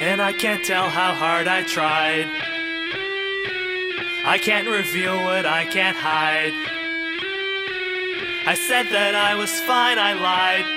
and I can't tell how hard I tried. I can't reveal what I can't hide. I said that I was fine, I lied.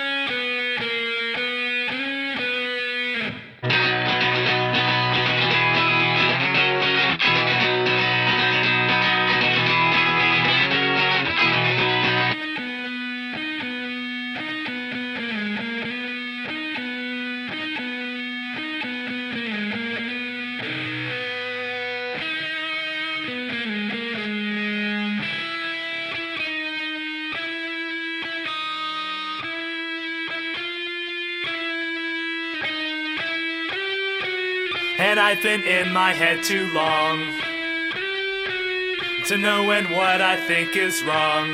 And I've been in my head too long to know when what I think is wrong.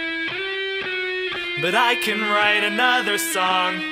But I can write another song.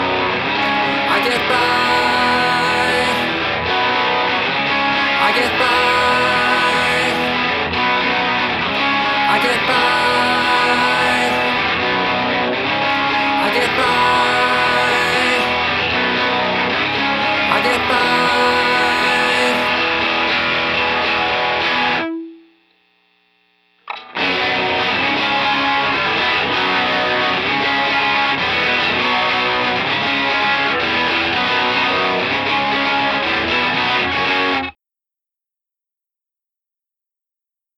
I get by.